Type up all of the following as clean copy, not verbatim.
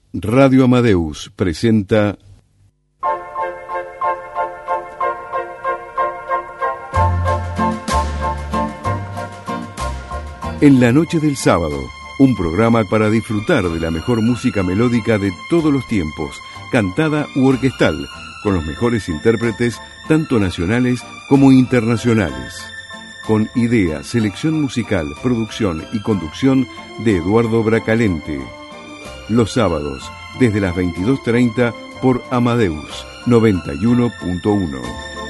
Radio Amadeus presenta En la noche del sábado, un programa para disfrutar de la mejor música melódica de todos los tiempos, cantada u orquestal, con los mejores intérpretes, tanto nacionales como internacionales. Con idea, selección musical, producción y conducción de Eduardo Bracalente. Los sábados, desde las 22:30 por Amadeus 91.1.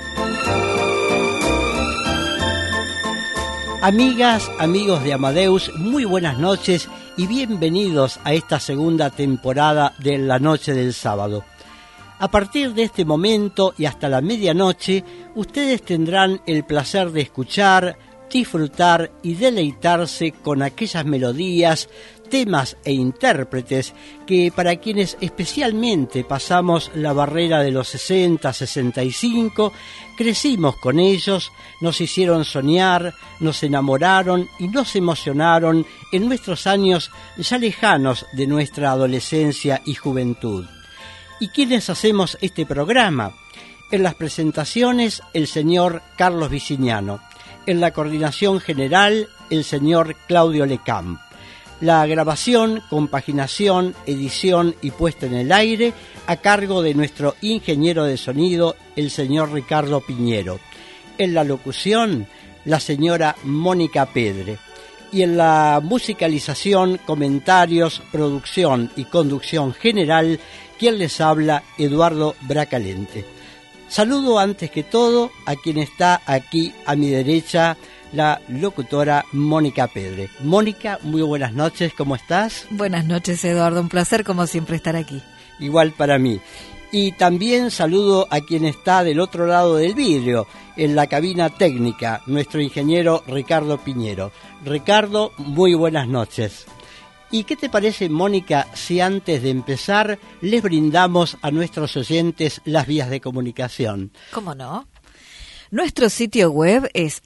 Amigas, amigos de Amadeus, muy buenas noches y bienvenidos a esta segunda temporada de La Noche del Sábado. A partir de este momento y hasta la medianoche, ustedes tendrán el placer de escuchar, disfrutar y deleitarse con aquellas melodías, temas e intérpretes que para quienes especialmente pasamos la barrera de los 60, 65, crecimos con ellos, nos hicieron soñar, nos enamoraron y nos emocionaron en nuestros años ya lejanos de nuestra adolescencia y juventud. ¿Y quiénes hacemos este programa? En las presentaciones, el señor Carlos Vicignano. En la coordinación general, el señor Claudio Lecamp. La grabación, compaginación, edición y puesta en el aire a cargo de nuestro ingeniero de sonido, el señor Ricardo Piñero. En la locución, la señora Mónica Pedre. Y en la musicalización, comentarios, producción y conducción general, quien les habla, Eduardo Bracalente. Saludo antes que todo a quien está aquí a mi derecha, la locutora Mónica Pedre. Mónica, muy buenas noches, ¿cómo estás? Buenas noches, Eduardo, un placer como siempre estar aquí. Igual para mí. Y también saludo a quien está del otro lado del vidrio, en la cabina técnica, nuestro ingeniero Ricardo Piñero. Ricardo, muy buenas noches. ¿Y qué te parece, Mónica, si antes de empezar les brindamos a nuestros oyentes las vías de comunicación? ¿Cómo no? Nuestro sitio web es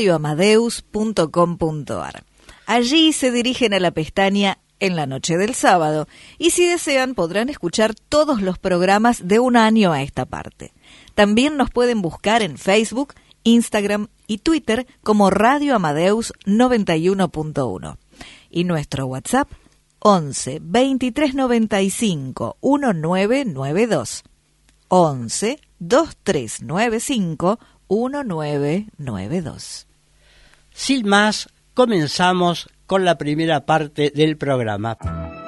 radioamadeus.com.ar. Allí se dirigen a la pestaña En la Noche del Sábado y si desean podrán escuchar todos los programas de un año a esta parte. También nos pueden buscar en Facebook, Instagram y Twitter como Radio Amadeus 91.1. Y nuestro WhatsApp 11 23 95 1992 11 2395 1992. Sin más, comenzamos con la primera parte del programa.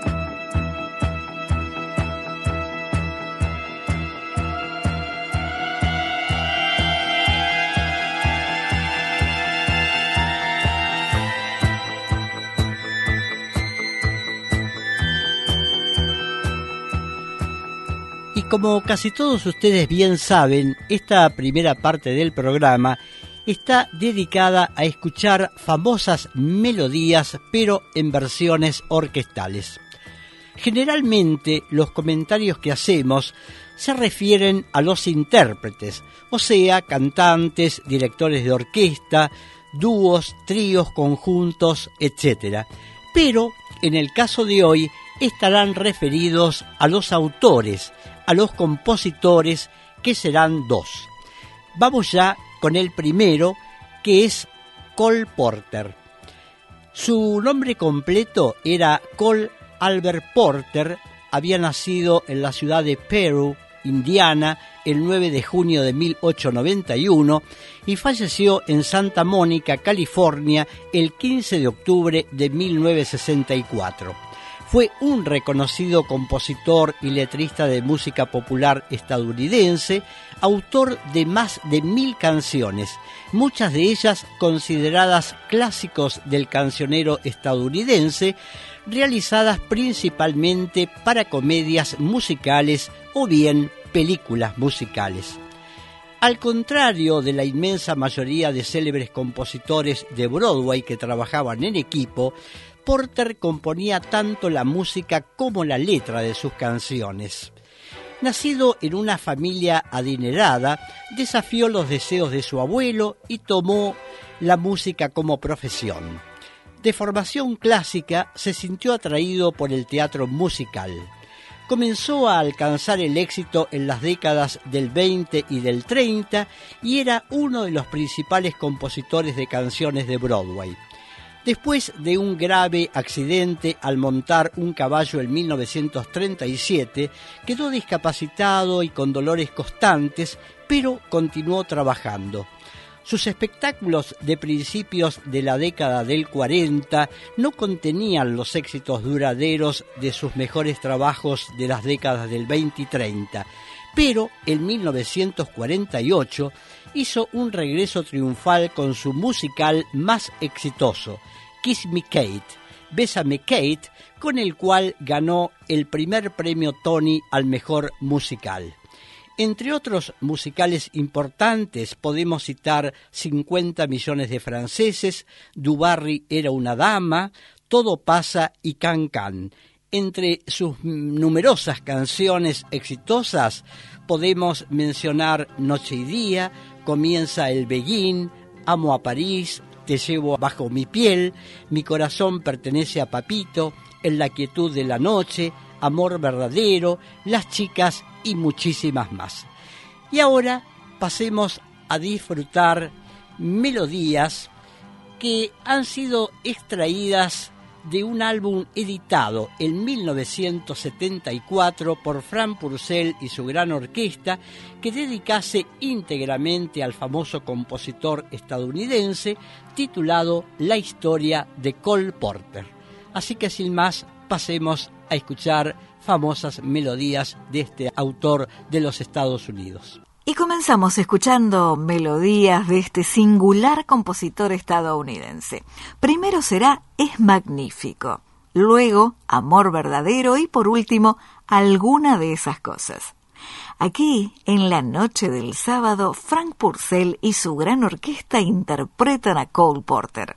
Y como casi todos ustedes bien saben, esta primera parte del programa está dedicada a escuchar famosas melodías, pero en versiones orquestales. Generalmente los comentarios que hacemos se refieren a los intérpretes, o sea, cantantes, directores de orquesta, dúos, tríos, conjuntos, etc. Pero en el caso de hoy estarán referidos a los autores, a los compositores, que serán dos. Vamos ya con el primero, que es Cole Porter. Su nombre completo era Cole Albert Porter, había nacido en la ciudad de Peru, Indiana, el 9 de junio de 1891 y falleció en Santa Mónica, California, el 15 de octubre de 1964. Fue un reconocido compositor y letrista de música popular estadounidense, autor de más de 1000 canciones, muchas de ellas consideradas clásicos del cancionero estadounidense, realizadas principalmente para comedias musicales o bien películas musicales. Al contrario de la inmensa mayoría de célebres compositores de Broadway que trabajaban en equipo, Porter componía tanto la música como la letra de sus canciones. Nacido en una familia adinerada, desafió los deseos de su abuelo y tomó la música como profesión. De formación clásica, se sintió atraído por el teatro musical. Comenzó a alcanzar el éxito en las décadas del 20 y del 30 y era uno de los principales compositores de canciones de Broadway. Después de un grave accidente al montar un caballo en 1937, quedó discapacitado y con dolores constantes, pero continuó trabajando. Sus espectáculos de principios de la década del 40 no contenían los éxitos duraderos de sus mejores trabajos de las décadas del 20 y 30, pero en 1948 hizo un regreso triunfal con su musical más exitoso, Kiss Me Kate, Bésame Kate, con el cual ganó el primer premio Tony al mejor musical. Entre otros musicales importantes podemos citar 50 millones de franceses, Du Barry era una dama, Todo pasa y Can Can. Entre sus numerosas canciones exitosas podemos mencionar Noche y Día, Comienza el Beguín, Amo a París, Te llevo bajo mi piel, Mi corazón pertenece a Papito, En la quietud de la noche, Amor verdadero, Las chicas y muchísimas más. Y ahora pasemos a disfrutar melodías que han sido extraídas de un álbum editado en 1974 por Frank Purcell y su gran orquesta, que dedicase íntegramente al famoso compositor estadounidense, titulado La historia de Cole Porter. Así que sin más, pasemos a escuchar famosas melodías de este autor de los Estados Unidos. Y comenzamos escuchando melodías de este singular compositor estadounidense. Primero será Es Magnífico, luego Amor verdadero y por último Alguna de esas cosas. Aquí, en la noche del sábado, Frank Purcell y su gran orquesta interpretan a Cole Porter.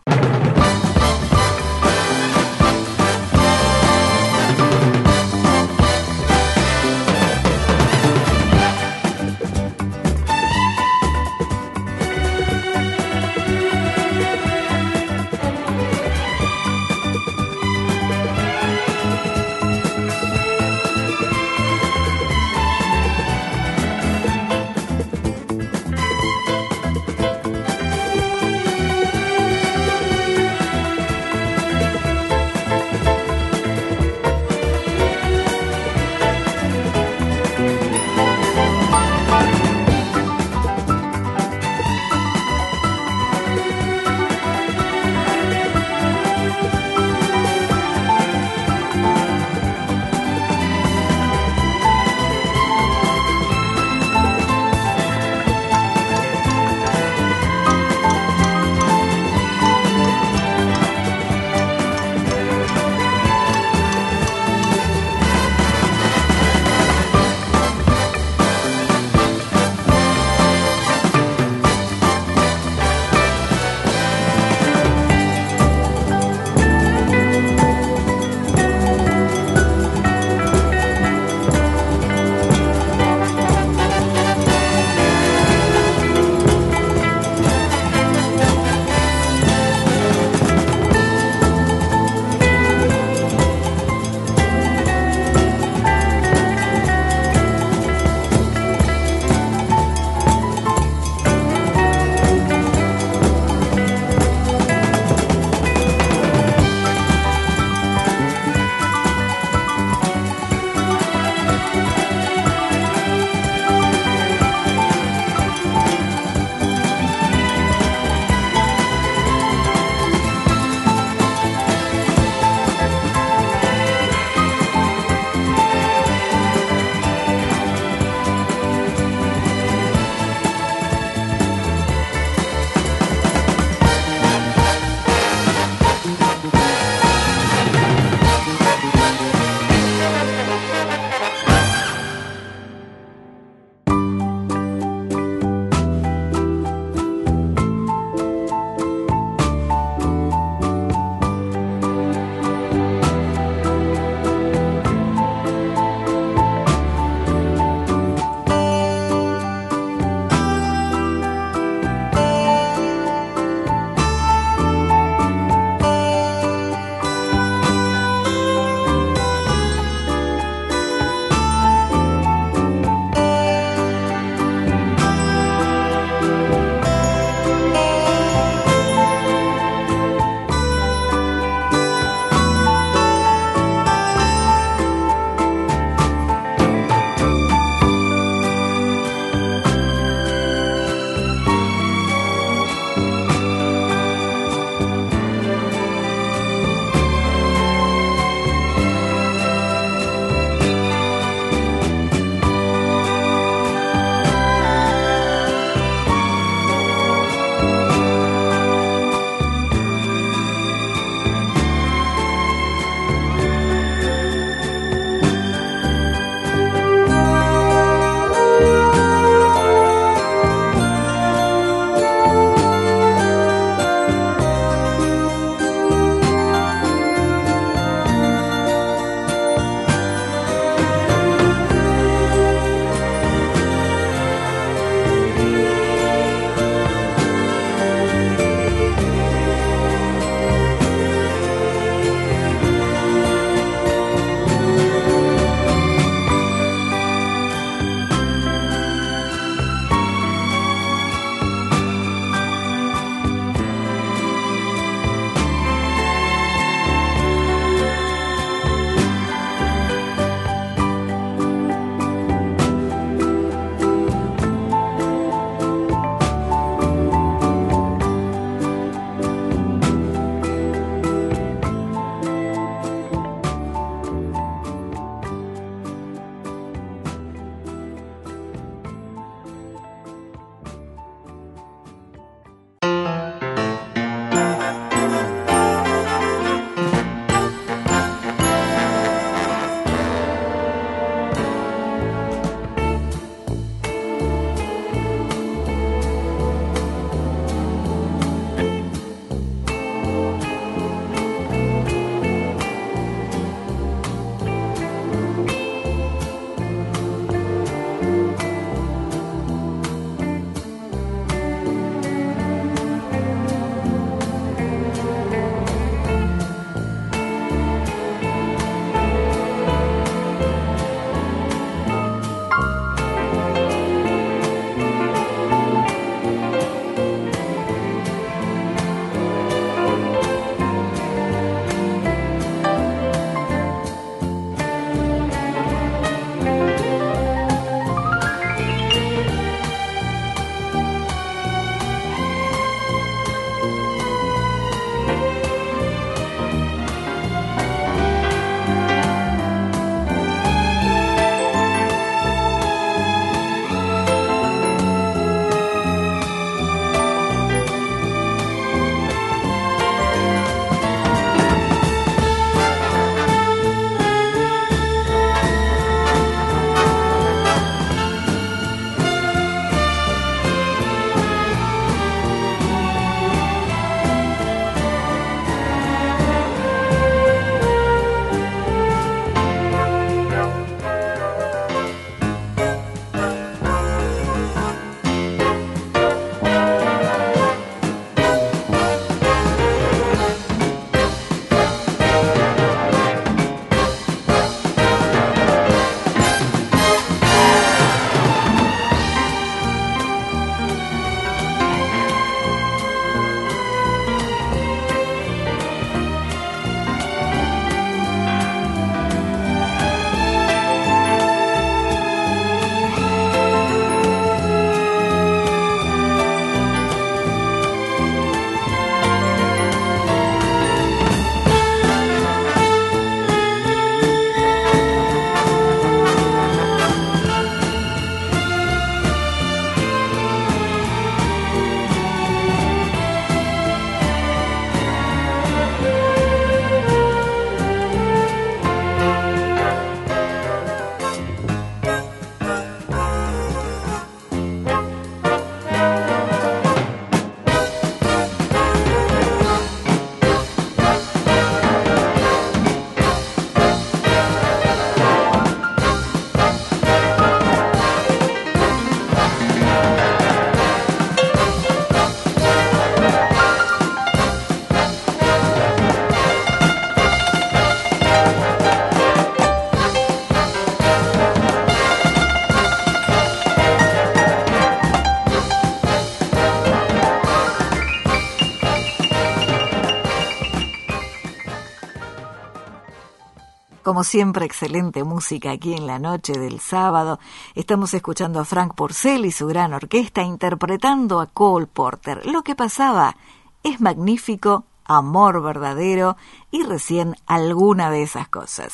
Como siempre, excelente música aquí en la noche del sábado. Estamos escuchando a Frank Purcell y su gran orquesta interpretando a Cole Porter. Lo que pasaba es magnífico, amor verdadero y recién alguna de esas cosas.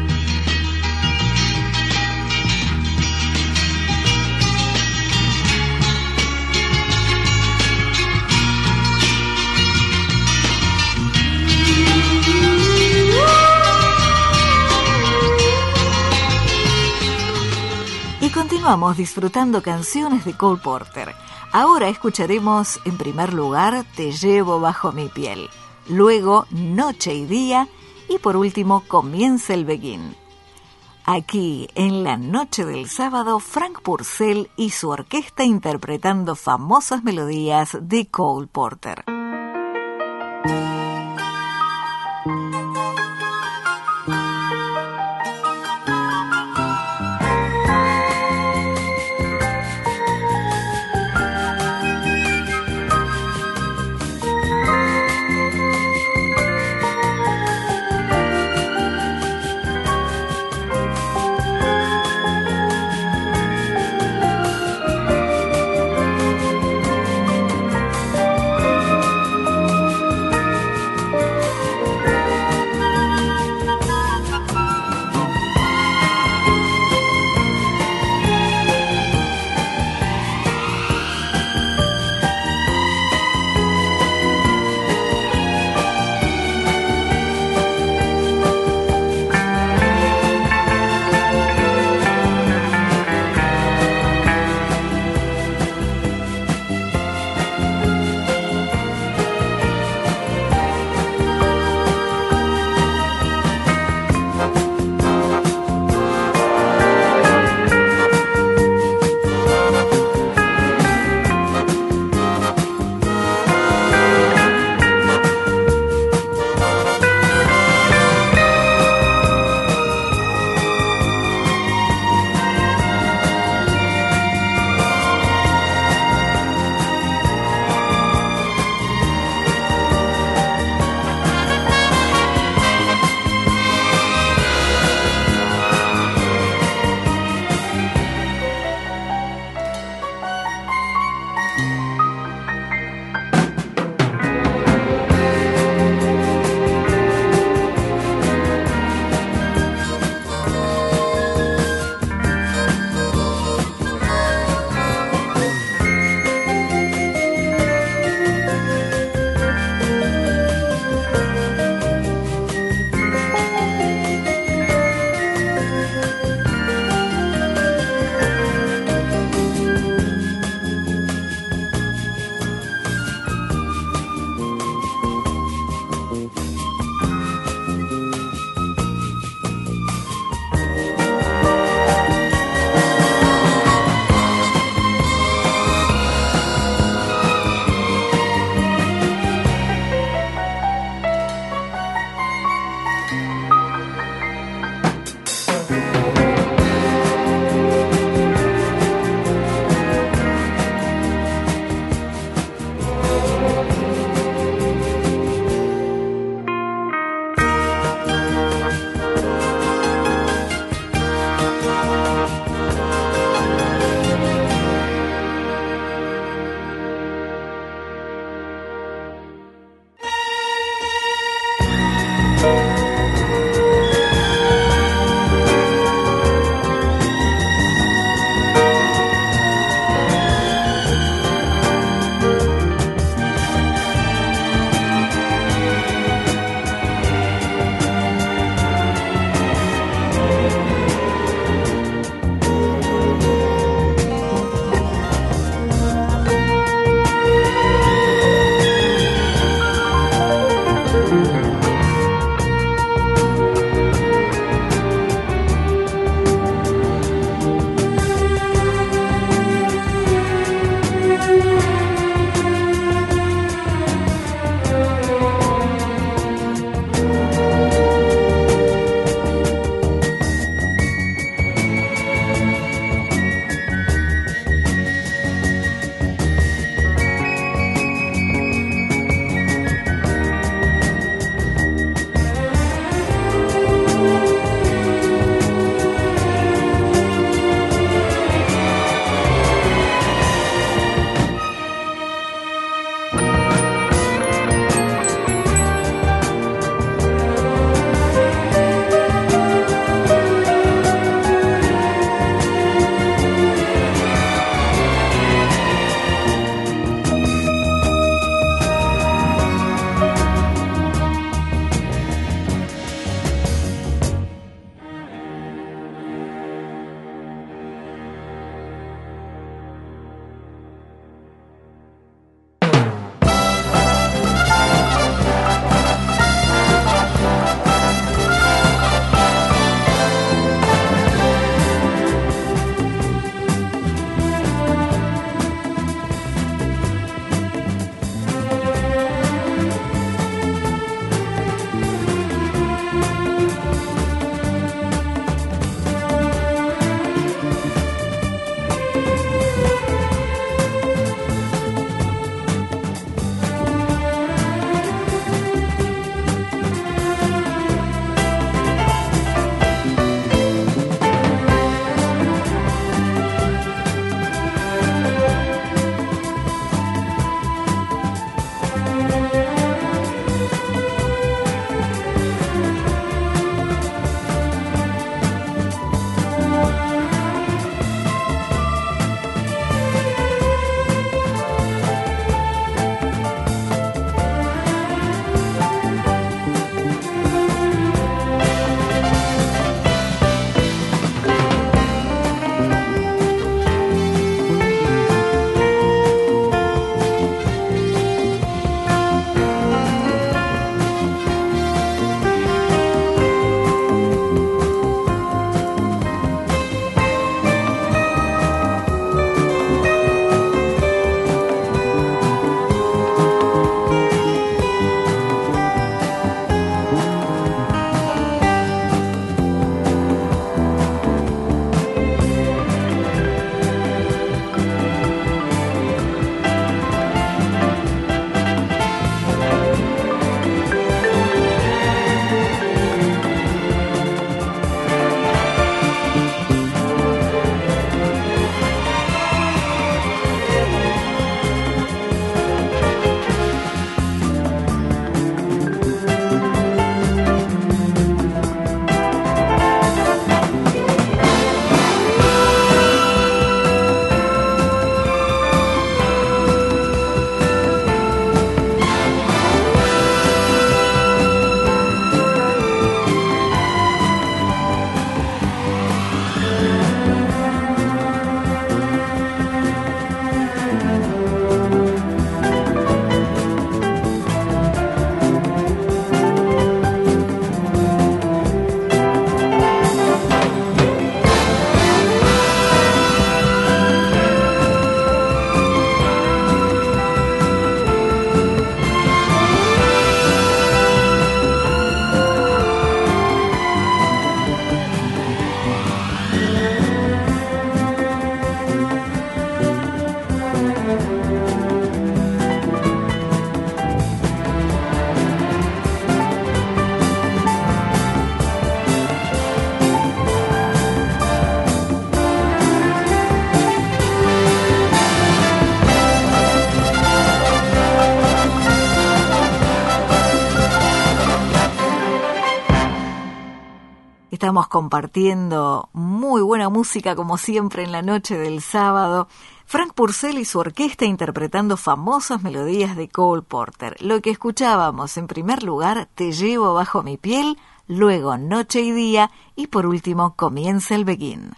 Y continuamos disfrutando canciones de Cole Porter. Ahora escucharemos en primer lugar Te llevo bajo mi piel, luego Noche y día y por último Comienza el Begin. Aquí en la noche del sábado, Frank Purcell y su orquesta interpretando famosas melodías de Cole Porter. Estamos compartiendo muy buena música como siempre en la noche del sábado. Frank Purcell y su orquesta interpretando famosas melodías de Cole Porter. Lo que escuchábamos en primer lugar, Te llevo bajo mi piel, luego Noche y Día y por último Comienza el Begin.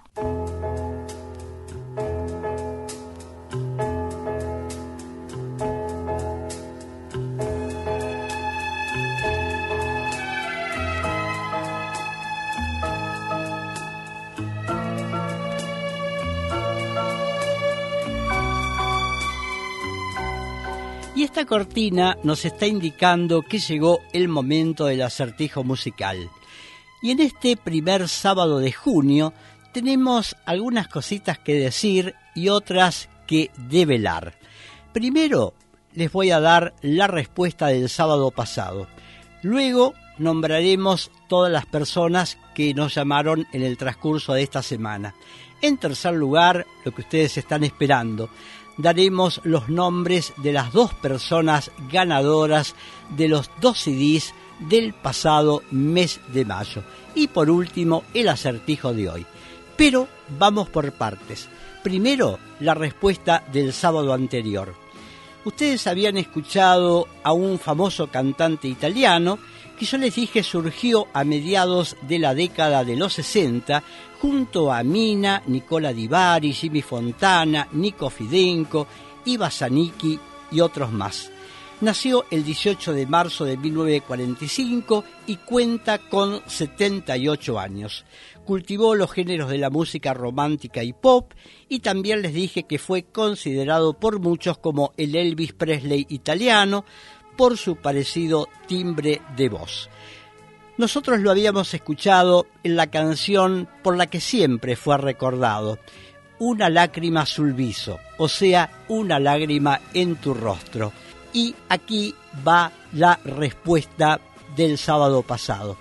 Y esta cortina nos está indicando que llegó el momento del acertijo musical. Y en este primer sábado de junio tenemos algunas cositas que decir y otras que develar. Primero les voy a dar la respuesta del sábado pasado. Luego nombraremos todas las personas que nos llamaron en el transcurso de esta semana. En tercer lugar, lo que ustedes están esperando, daremos los nombres de las 2 personas ganadoras de los 2 CDs del pasado mes de mayo. Y por último, el acertijo de hoy. Pero vamos por partes. Primero, la respuesta del sábado anterior. Ustedes habían escuchado a un famoso cantante italiano que yo les dije surgió a mediados de la década de los 60 junto a Mina, Nicola Di Bari, Jimmy Fontana, Nico Fidenco, Iva Zanicki y otros más. Nació el 18 de marzo de 1945 y cuenta con 78 años. Cultivó los géneros de la música romántica y pop y también les dije que fue considerado por muchos como el Elvis Presley italiano por su parecido timbre de voz. Nosotros lo habíamos escuchado en la canción por la que siempre fue recordado, Una lágrima sul viso, o sea, una lágrima en tu rostro. Y aquí va la respuesta del sábado pasado.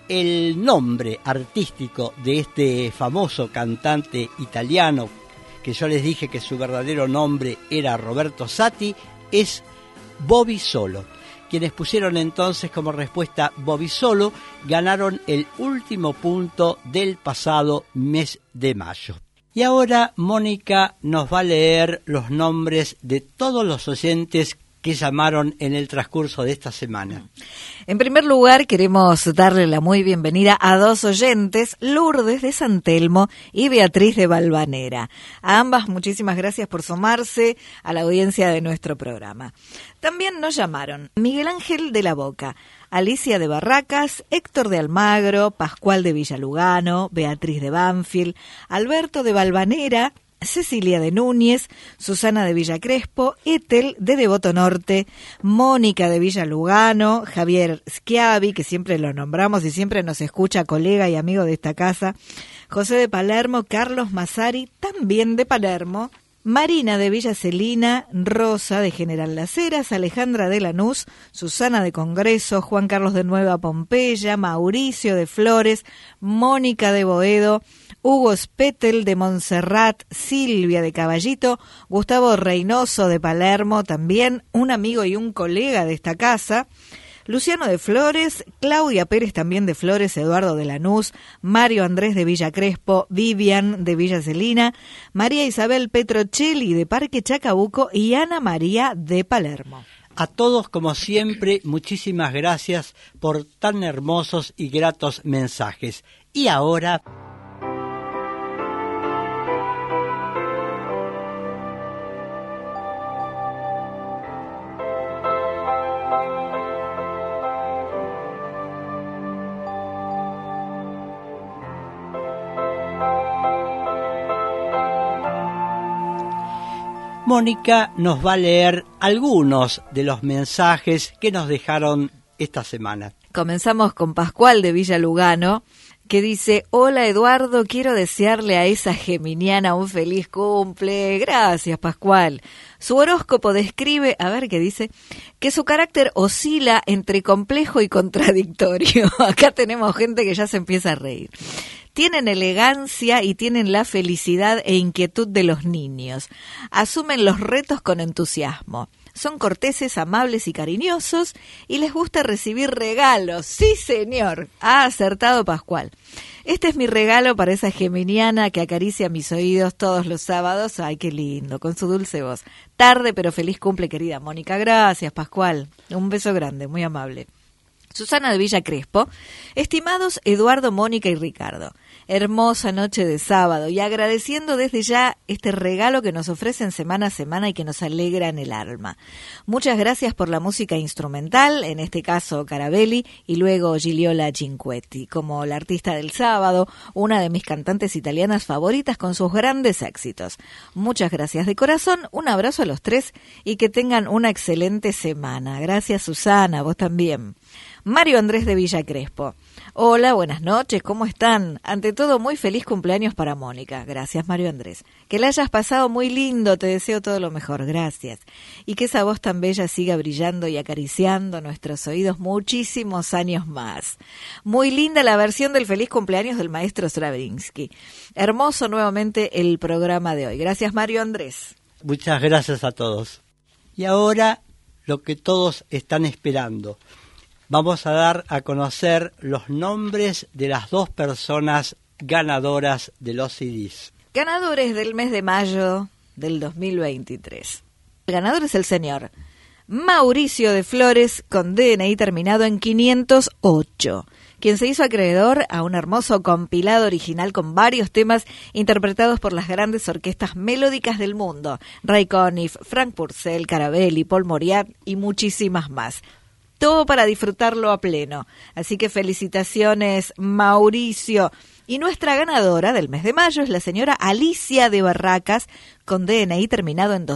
El nombre artístico de este famoso cantante italiano, que yo les dije que su verdadero nombre era Roberto Satti, es Bobby Solo. Quienes pusieron entonces como respuesta Bobby Solo ganaron el último punto del pasado mes de mayo. Y ahora Mónica nos va a leer los nombres de todos los oyentes que llamaron en el transcurso de esta semana. En primer lugar, queremos darle la muy bienvenida a 2 oyentes, Lourdes de San Telmo y Beatriz de Valvanera. A ambas, muchísimas gracias por sumarse a la audiencia de nuestro programa. También nos llamaron Miguel Ángel de la Boca, Alicia de Barracas, Héctor de Almagro, Pascual de Villalugano, Beatriz de Banfield, Alberto de Valvanera, Cecilia de Núñez, Susana de Villa Crespo, Ethel de Devoto Norte, Mónica de Villa Lugano, Javier Schiavi, que siempre lo nombramos y siempre nos escucha, colega y amigo de esta casa, José de Palermo, Carlos Massari, también de Palermo, Marina de Villa Celina, Rosa de General Las Heras, Alejandra de Lanús, Susana de Congreso, Juan Carlos de Nueva Pompeya, Mauricio de Flores, Mónica de Boedo, Hugo Spettel de Montserrat, Silvia de Caballito, Gustavo Reynoso de Palermo, también un amigo y un colega de esta casa, Luciano de Flores, Claudia Pérez también de Flores, Eduardo de Lanús, Mario Andrés de Villa Crespo, Vivian de Villa Celina, María Isabel Petrocelli de Parque Chacabuco y Ana María de Palermo. A todos, como siempre, muchísimas gracias por tan hermosos y gratos mensajes. Y ahora... Mónica nos va a leer algunos de los mensajes que nos dejaron esta semana. Comenzamos con Pascual de Villa Lugano, que dice: hola Eduardo, quiero desearle a esa geminiana un feliz cumple. Gracias, Pascual. Su horóscopo describe, a ver qué dice, que su carácter oscila entre complejo y contradictorio. Acá tenemos gente que ya se empieza a reír. Tienen elegancia y tienen la felicidad e inquietud de los niños. Asumen los retos con entusiasmo. Son corteses, amables y cariñosos y les gusta recibir regalos. ¡Sí, señor! Ha acertado Pascual. Este es mi regalo para esa geminiana que acaricia mis oídos todos los sábados. ¡Ay, qué lindo! Con su dulce voz. Tarde pero feliz cumple, querida Mónica. Gracias, Pascual. Un beso grande, muy amable. Susana de Villa Crespo. Estimados Eduardo, Mónica y Ricardo, hermosa noche de sábado y agradeciendo desde ya este regalo que nos ofrecen semana a semana y que nos alegra en el alma. Muchas gracias por la música instrumental, en este caso Carabelli y luego Gigliola Cinquetti, como la artista del sábado, una de mis cantantes italianas favoritas con sus grandes éxitos. Muchas gracias de corazón, un abrazo a los tres y que tengan una excelente semana. Gracias, Susana, vos también. Mario Andrés de Villa Crespo. Hola, buenas noches, ¿cómo están? Ante todo, muy feliz cumpleaños para Mónica. Gracias, Mario Andrés. Que la hayas pasado muy lindo, te deseo todo lo mejor, gracias. Y que esa voz tan bella siga brillando y acariciando nuestros oídos muchísimos años más. Muy linda la versión del feliz cumpleaños del maestro Stravinsky. Hermoso nuevamente el programa de hoy. Gracias, Mario Andrés. Muchas gracias a todos. Y ahora, lo que todos están esperando. Vamos a dar a conocer los nombres de las 2 personas ganadoras de los CDs. Ganadores del mes de mayo del 2023. El ganador es el señor Mauricio de Flores, con DNI terminado en 508, quien se hizo acreedor a un hermoso compilado original con varios temas interpretados por las grandes orquestas melódicas del mundo, Ray Conniff, Frank Purcell, Carabelli, Paul Moriat y muchísimas más. Todo para disfrutarlo a pleno. Así que felicitaciones, Mauricio. Y nuestra ganadora del mes de mayo es la señora Alicia de Barracas, con DNI terminado en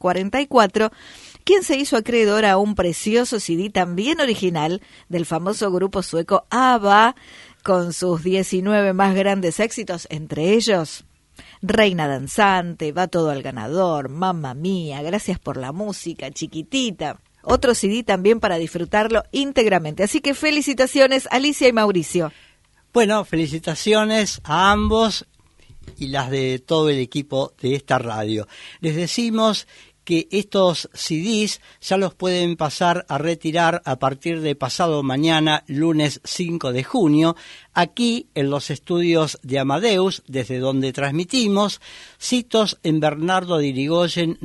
244, quien se hizo acreedora a un precioso CD también original del famoso grupo sueco ABBA, con sus 19 más grandes éxitos, entre ellos Reina Danzante, Va todo al ganador, Mamma Mía, Gracias por la música, Chiquitita. Otro CD también para disfrutarlo íntegramente. Así que felicitaciones, Alicia y Mauricio. Bueno, felicitaciones a ambos y las de todo el equipo de esta radio. Les decimos que estos CDs ya los pueden pasar a retirar a partir de pasado mañana, lunes 5 de junio, aquí en los estudios de Amadeus, desde donde transmitimos, citos en Bernardo de Irigoyen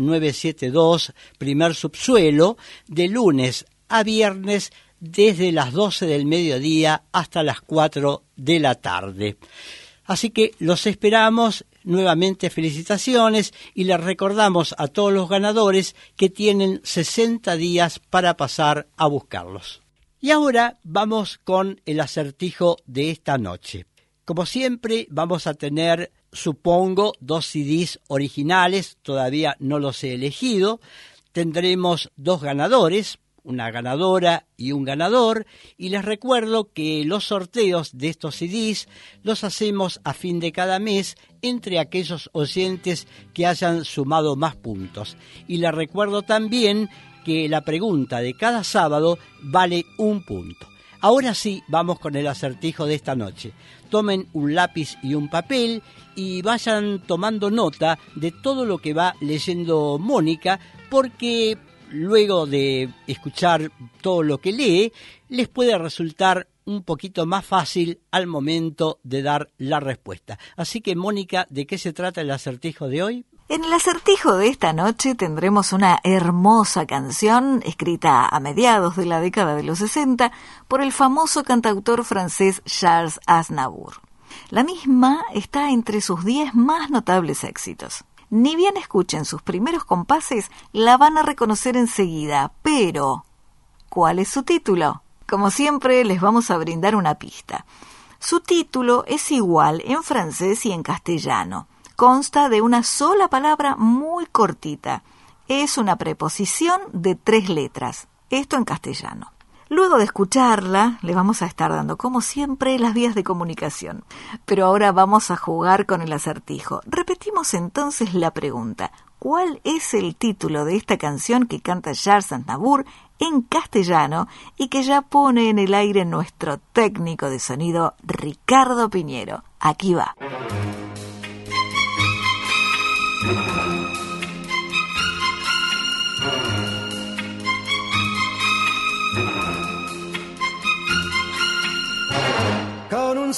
972, primer subsuelo, de lunes a viernes, desde las 12 del mediodía hasta las 4 de la tarde. Así que los esperamos. Nuevamente felicitaciones y les recordamos a todos los ganadores que tienen 60 días para pasar a buscarlos. Y ahora vamos con el acertijo de esta noche. Como siempre vamos a tener, supongo, 2 CDs originales, todavía no los he elegido. Tendremos 2 ganadores, una ganadora y un ganador, y les recuerdo que los sorteos de estos CDs los hacemos a fin de cada mes entre aquellos oyentes que hayan sumado más puntos. Y les recuerdo también que la pregunta de cada sábado vale 1 punto. Ahora sí, vamos con el acertijo de esta noche. Tomen un lápiz y un papel y vayan tomando nota de todo lo que va leyendo Mónica, porque luego de escuchar todo lo que lee, les puede resultar un poquito más fácil al momento de dar la respuesta. Así que, Mónica, ¿de qué se trata el acertijo de hoy? En el acertijo de esta noche tendremos una hermosa canción escrita a mediados de la década de los 60 por el famoso cantautor francés Charles Aznavour. La misma está entre sus 10 más notables éxitos. Ni bien escuchen sus primeros compases, la van a reconocer enseguida, pero ¿cuál es su título? Como siempre, les vamos a brindar una pista. Su título es igual en francés y en castellano. Consta de una sola palabra muy cortita. Es una preposición de 3 letras. Esto en castellano. Luego de escucharla, le vamos a estar dando, como siempre, las vías de comunicación. Pero ahora vamos a jugar con el acertijo. Repetimos entonces la pregunta. ¿Cuál es el título de esta canción que canta Charles Aznavour en castellano y que ya pone en el aire nuestro técnico de sonido, Ricardo Piñero? Aquí va.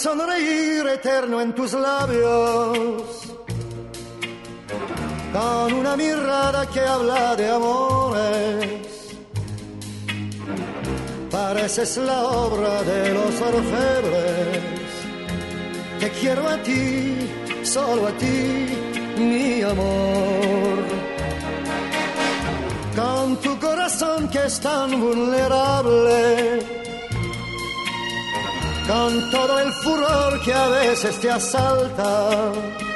sonreír eterno en tus labios, con una mirada que habla de amores. Pareces la obra de los orfebres. Te quiero a ti, solo a ti, mi amor. Con tu corazón que es tan vulnerable, con todo el furor que a veces te asalta.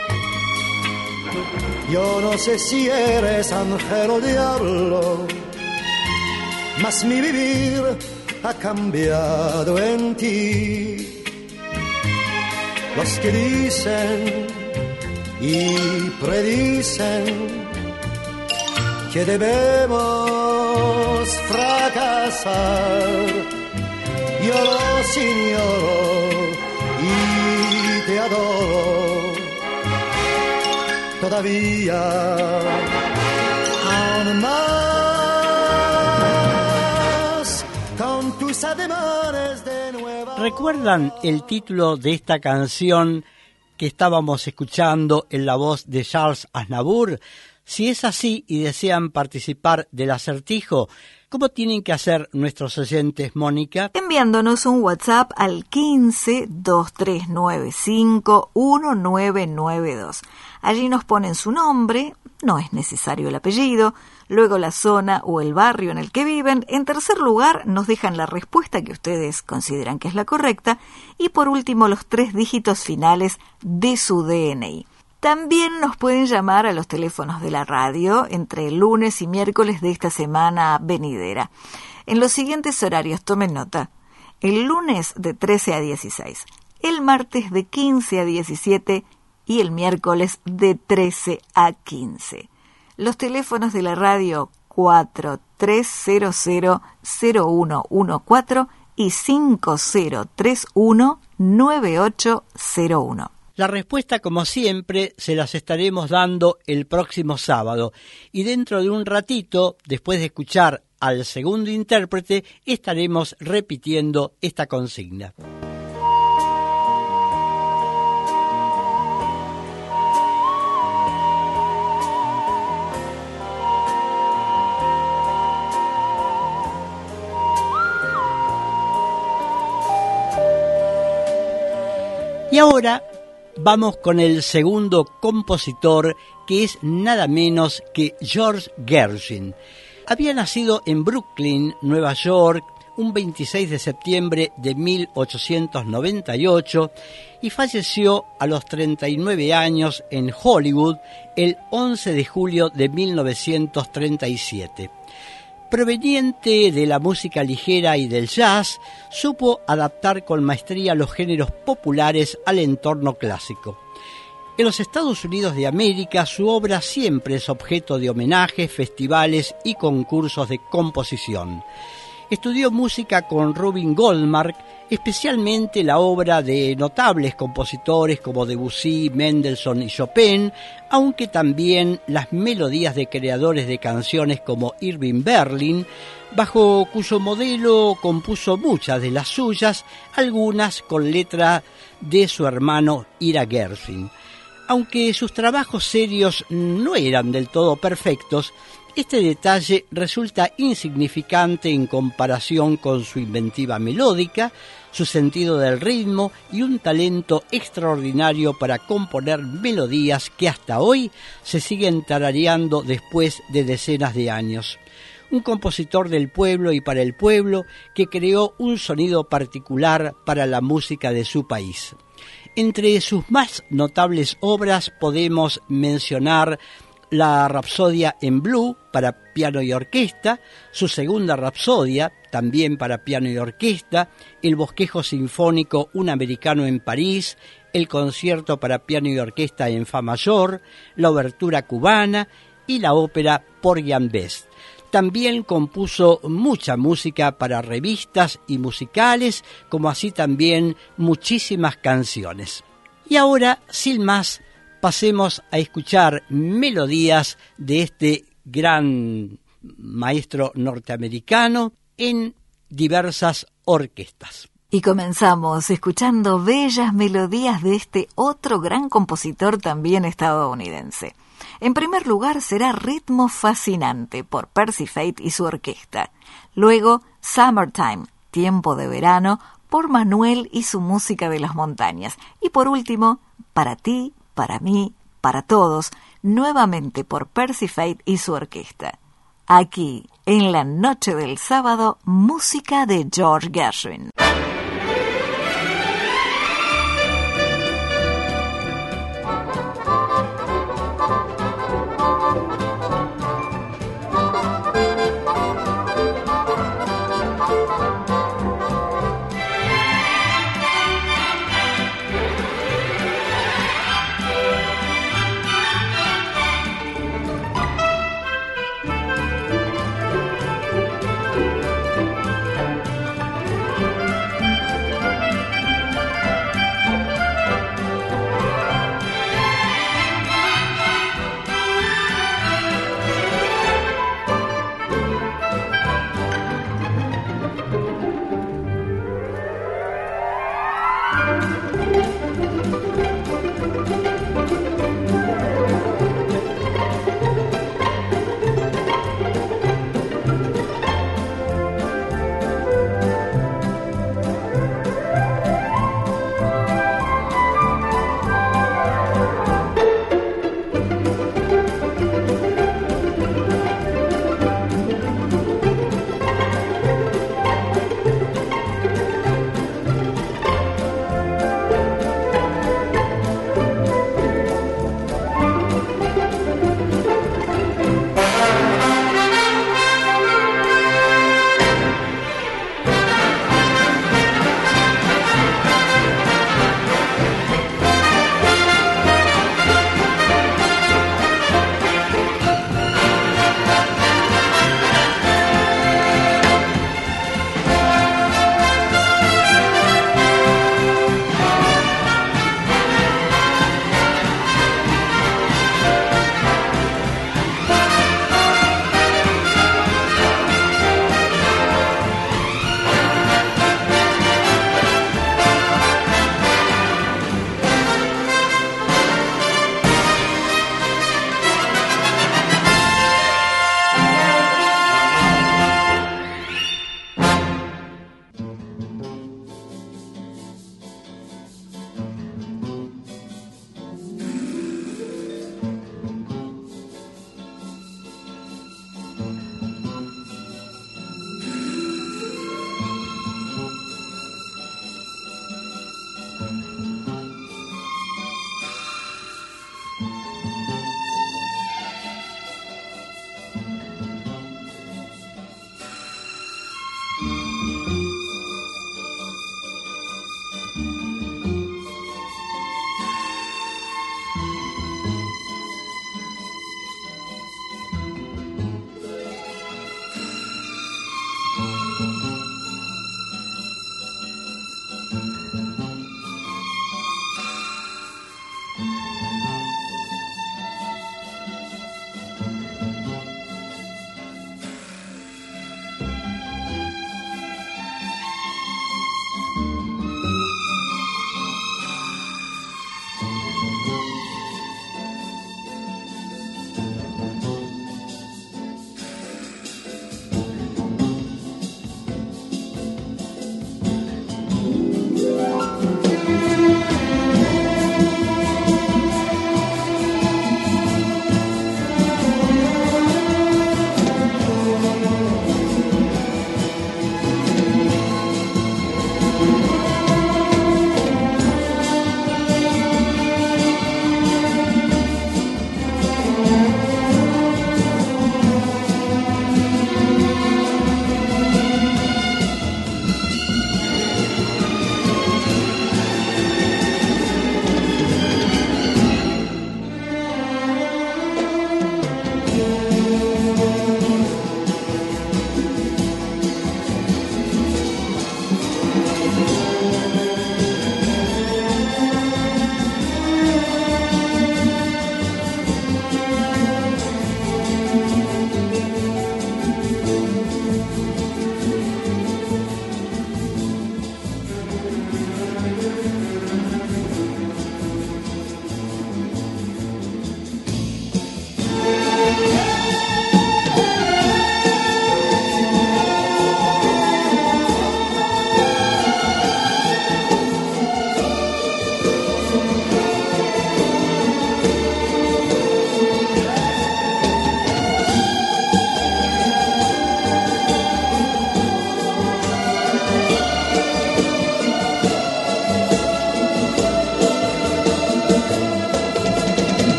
Yo no sé si eres ángel o diablo, mas mi vivir ha cambiado en ti. Los que dicen y predicen que debemos fracasar, yo los ignoro y te adoro todavía, aún más, con tus ademanes de nueva. ¿Recuerdan el título de esta canción que estábamos escuchando en la voz de Charles Aznavour? Si es así y desean participar del acertijo, ¿cómo tienen que hacer nuestros oyentes, Mónica? Enviándonos un WhatsApp al 15-2395-1992. Allí nos ponen su nombre, no es necesario el apellido, luego la zona o el barrio en el que viven. En tercer lugar, nos dejan la respuesta que ustedes consideran que es la correcta. Y por último, los 3 dígitos finales de su DNI. También nos pueden llamar a los teléfonos de la radio entre lunes y miércoles de esta semana venidera. En los siguientes horarios, tomen nota: el lunes de 13 a 16, el martes de 15 a 17 y el miércoles de 13 a 15. Los teléfonos de la radio 4300-0114 y 5031-9801. La respuesta, como siempre, se las estaremos dando el próximo sábado. Y dentro de un ratito, después de escuchar al segundo intérprete, estaremos repitiendo esta consigna. Y ahora vamos con el segundo compositor, que es nada menos que George Gershwin. Había nacido en Brooklyn, Nueva York, un 26 de septiembre de 1898 y falleció a los 39 años en Hollywood el 11 de julio de 1937. Proveniente de la música ligera y del jazz, supo adaptar con maestría los géneros populares al entorno clásico. En los Estados Unidos de América, su obra siempre es objeto de homenajes, festivales y concursos de composición. Estudió música con Rubin Goldmark, especialmente la obra de notables compositores como Debussy, Mendelssohn y Chopin, aunque también las melodías de creadores de canciones como Irving Berlin, bajo cuyo modelo compuso muchas de las suyas, algunas con letra de su hermano Ira Gershwin. Aunque sus trabajos serios no eran del todo perfectos, este detalle resulta insignificante en comparación con su inventiva melódica, su sentido del ritmo y un talento extraordinario para componer melodías que hasta hoy se siguen tarareando después de decenas de años. Un compositor del pueblo y para el pueblo que creó un sonido particular para la música de su país. Entre sus más notables obras podemos mencionar la Rapsodia en Blue para piano y orquesta, su segunda Rapsodia, también para piano y orquesta, el Bosquejo Sinfónico Un Americano en París, el Concierto para piano y orquesta en Fa mayor, la Obertura Cubana y la ópera Porgy and Bess. También compuso mucha música para revistas y musicales, como así también muchísimas canciones. Y ahora, sin más, pasemos a escuchar melodías de este gran maestro norteamericano en diversas orquestas. Y comenzamos escuchando bellas melodías de este otro gran compositor también estadounidense. En primer lugar será Ritmo Fascinante por Percy Faith y su orquesta. Luego Summertime, Tiempo de Verano, por Manuel y su música de las montañas. Y por último, Para ti, para mí, para todos, nuevamente por Percy Faith y su orquesta. Aquí, en la noche del sábado, música de George Gershwin.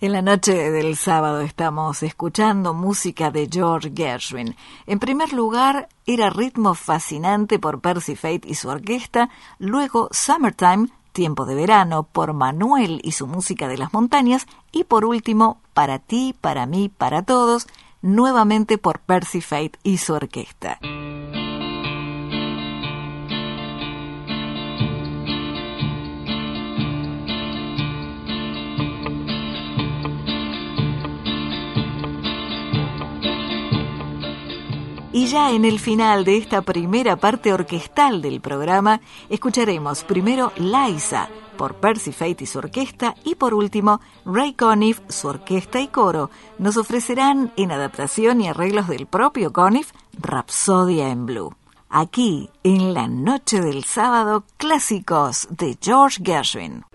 En la noche del sábado estamos escuchando música de George Gershwin. En primer lugar, era Ritmo Fascinante por Percy Faith y su orquesta, luego Summertime, Tiempo de Verano, por Manuel y su música de las montañas, y por último, Para ti, para mí, para todos, nuevamente por Percy Faith y su orquesta. Y ya en el final de esta primera parte orquestal del programa, escucharemos primero Liza por Percy Faith y su orquesta, y por último Ray Conniff, su orquesta y coro. Nos ofrecerán, en adaptación y arreglos del propio Conniff, Rapsodia en Blue. Aquí, en la noche del sábado, clásicos de George Gershwin.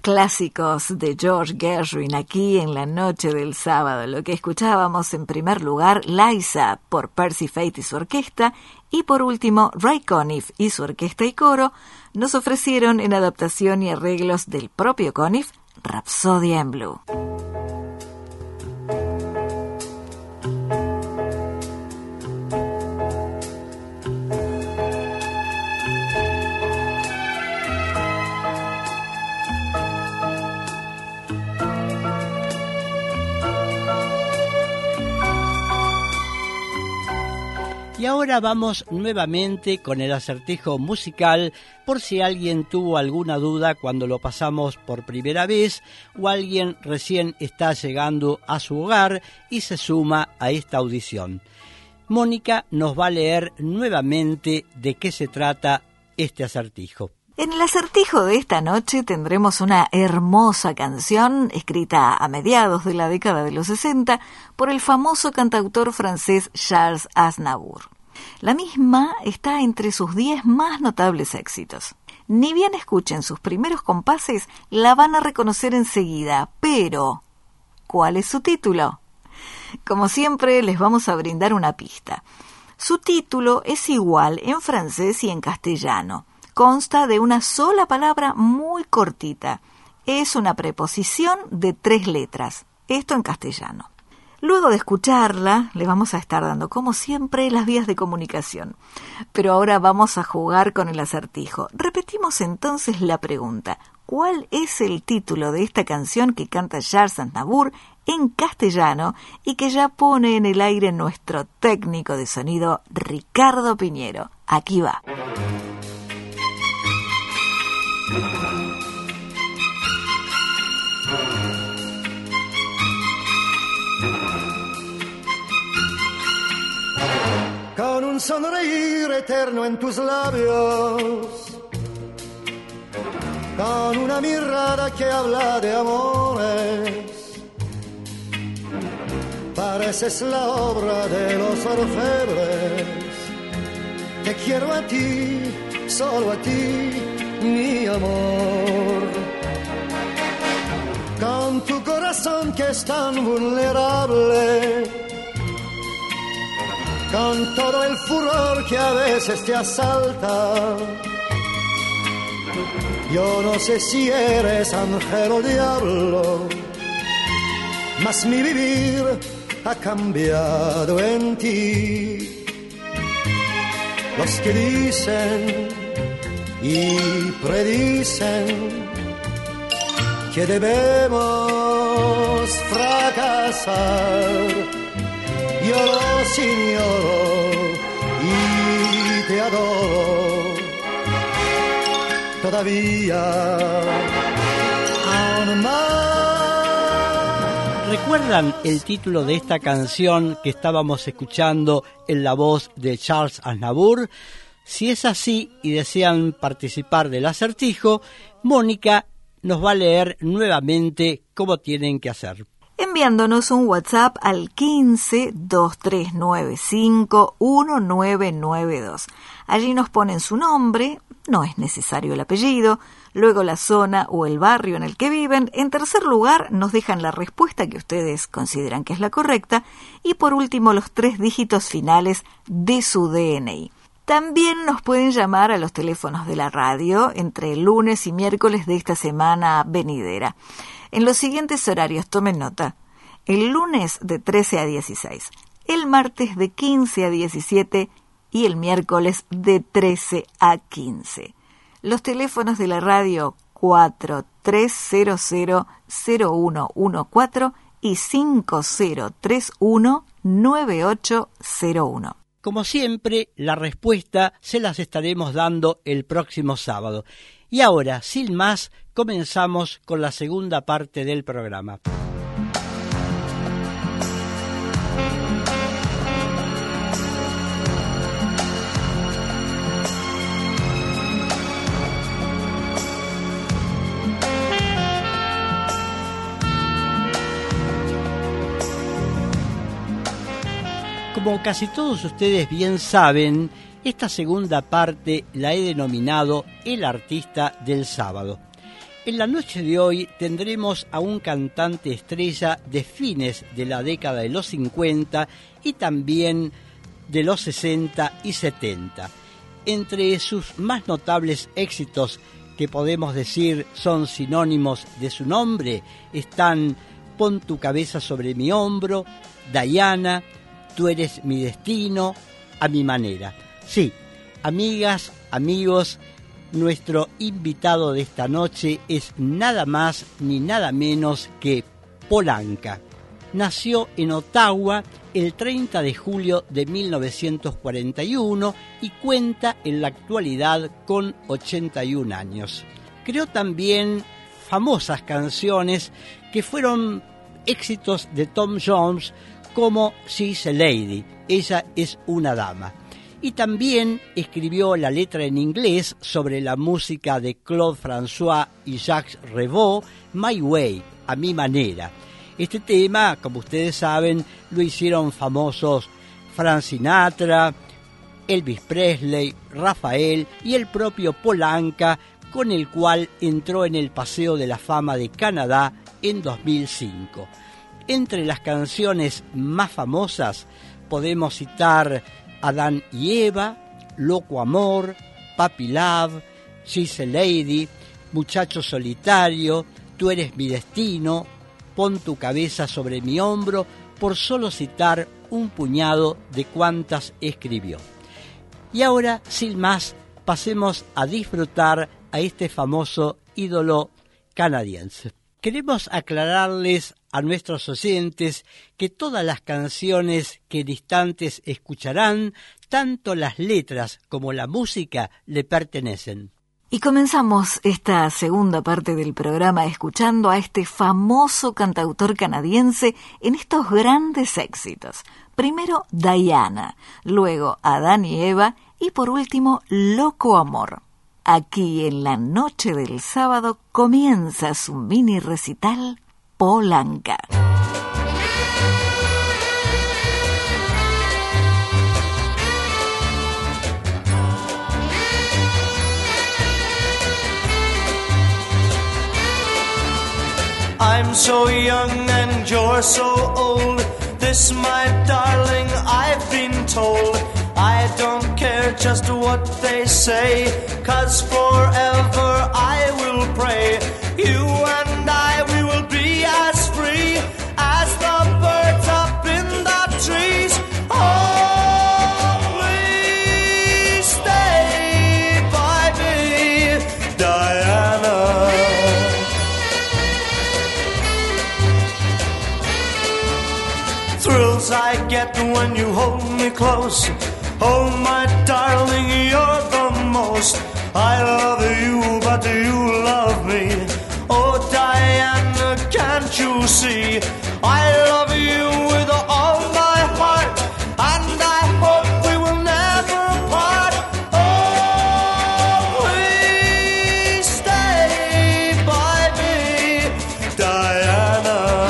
clásicos de George Gershwin aquí en la noche del sábado. Lo que escuchábamos en primer lugar, Liza por Percy Faith y su orquesta, y por último, Ray Conniff y su orquesta y coro nos ofrecieron en adaptación y arreglos del propio Conniff, Rhapsodia in Blue. Y ahora vamos nuevamente con el acertijo musical, por si alguien tuvo alguna duda cuando lo pasamos por primera vez o alguien recién está llegando a su hogar y se suma a esta audición. Mónica nos va a leer nuevamente de qué se trata este acertijo. En el acertijo de esta noche tendremos una hermosa canción escrita a mediados de la década de los 60 por el famoso cantautor francés Charles Aznavour. La misma está entre sus 10 más notables éxitos. Ni bien escuchen sus primeros compases, la van a reconocer enseguida, pero ¿cuál es su título? Como siempre, les vamos a brindar una pista. Su título es igual en francés y en castellano. Consta de una sola palabra muy cortita. Es una preposición de 3 letras. Esto en castellano. Luego de escucharla, le vamos a estar dando, como siempre, las vías de comunicación. Pero ahora vamos a jugar con el acertijo. Repetimos entonces la pregunta. ¿Cuál es el título de esta canción que canta Charles Aznavour en castellano y que ya pone en el aire nuestro técnico de sonido, Ricardo Piñero? Aquí va. Con un sonreír eterno en tus labios, con una mirada que habla de amores, pareces la obra de los orfebres. Te quiero a ti, solo a ti, mi amor. Con tu corazón que es tan vulnerable, con todo el furor que a veces te asalta. Yo no sé si eres ángel o diablo, mas mi vivir ha cambiado en ti. Los que dicen y predicen que debemos fracasar, yo los ignoro y te adoro todavía aún más. ¿Recuerdan el título de esta canción que estábamos escuchando en la voz de Charles Aznavour? Si es así y desean participar del acertijo, Mónica nos va a leer nuevamente cómo tienen que hacer. Enviándonos un WhatsApp al 15-2395-1992. Allí nos ponen su nombre, no es necesario el apellido, luego la zona o el barrio en el que viven. En tercer lugar, nos dejan la respuesta que ustedes consideran que es la correcta. Y por último, los 3 dígitos finales de su DNI. También nos pueden llamar a los teléfonos de la radio entre lunes y miércoles de esta semana venidera. En los siguientes horarios, tomen nota: el lunes de 13 a 16, el martes de 15 a 17 y el miércoles de 13 a 15. Los teléfonos de la radio 4300-0114 y 5031-9801. Como siempre, la respuesta se las estaremos dando el próximo sábado. Y ahora, sin más, comenzamos con la segunda parte del programa. Como casi todos ustedes bien saben, esta segunda parte la he denominado El artista del sábado. En la noche de hoy tendremos a un cantante estrella de fines de la década de los 50 y también de los 60 y 70. Entre sus más notables éxitos, que podemos decir son sinónimos de su nombre, están Pon tu cabeza sobre mi hombro, Diana, Tú eres mi destino, A mi manera. Sí, amigas, amigos, nuestro invitado de esta noche es nada más ni nada menos que Paul Anka. Nació en Ottawa el 30 de julio de 1941 y cuenta en la actualidad con 81 años. Creó también famosas canciones que fueron éxitos de Tom Jones, como She's a Lady, ella es una dama. Y también escribió la letra en inglés sobre la música de Claude François y Jacques Revaux, My Way, A mi manera. Este tema, como ustedes saben, lo hicieron famosos Frank Sinatra, Elvis Presley, Rafael y el propio Paul Anka, con el cual entró en el Paseo de la Fama de Canadá en 2005. Entre las canciones más famosas podemos citar Adán y Eva, Loco Amor, Papi Love, She's a Lady, Muchacho Solitario, Tú eres mi destino, Pon tu cabeza sobre mi hombro, por solo citar un puñado de cuantas escribió. Y ahora, sin más, pasemos a disfrutar a este famoso ídolo canadiense. Queremos aclararles a nuestros oyentes que todas las canciones que en instantes escucharán, tanto las letras como la música, le pertenecen. Y comenzamos esta segunda parte del programa escuchando a este famoso cantautor canadiense en estos grandes éxitos. Primero Diana, luego Adán y Eva y por último Loco Amor. Aquí en la noche del sábado comienza su mini recital Paul Anka. I'm so young and you're so old. This, my darling, I've been told. I don't care just what they say, 'cause forever I will pray. You and I, we will be as free as the birds up in the trees. Oh, please stay by me, Diana. Thrills I get when you hold me close. Oh, my darling, you're the most. I love you, but you love me. Oh, Diana, can't you see? I love you with all my heart, and I hope we will never part. Oh, please stay by me, Diana.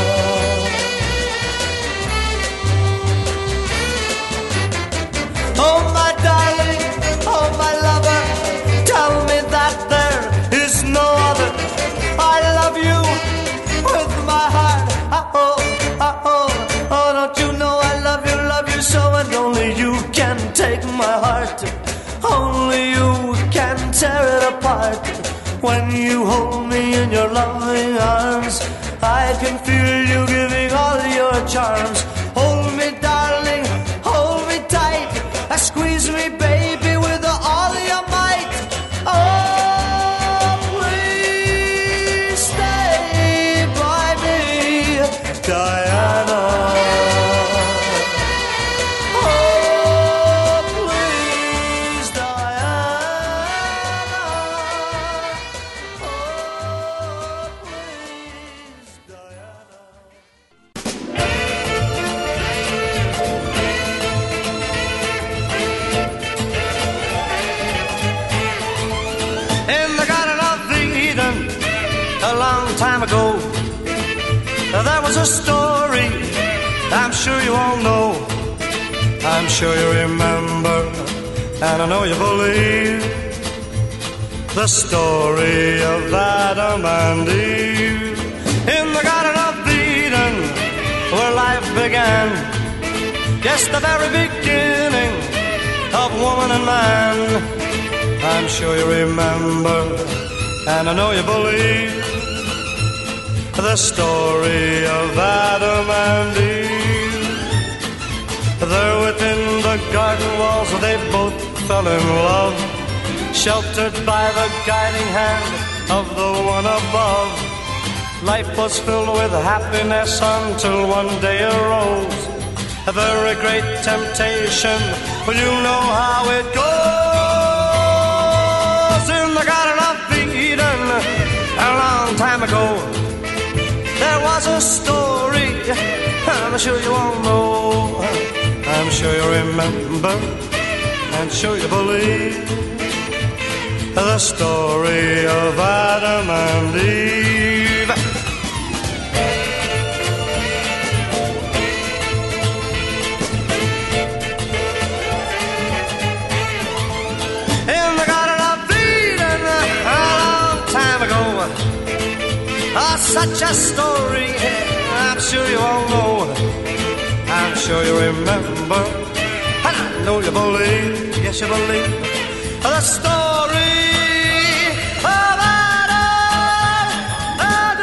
Oh, my darling, oh, my lover, tell me that there is no other. I love you with my heart. Oh, oh, oh, oh, don't you know I love you so, and only you can take my heart. Only you can tear it apart. When you hold me in your loving arms, I can feel you giving all your charms. Hold me, darling, hold me tight. Squeeze me, baby, with all your might. Oh, please stay by me, Diana. Oh, please, Diana. Oh, please, Diana. In the Garden of Eden, a long time ago, there was a story I'm sure you all know. I'm sure you remember, and I know you believe. The story of Adam and Eve in the Garden of Eden, where life began. Yes, the very beginning of woman and man. I'm sure you remember, and I know you believe, the story of Adam and Eve. There within the garden walls they both fell in love, sheltered by the guiding hand of the one above. Life was filled with happiness until one day arose a very great temptation. Well, you know how it goes. In the Garden of Eden, a long time ago, there was a story I'm sure you all know. I'm sure you remember, and sure you believe, the story of Adam and Eve. In the Garden of Eden, a long time ago, such a story I'm sure you all know. I'm sure you remember, and I know you believe, yes you believe, the story of Adam and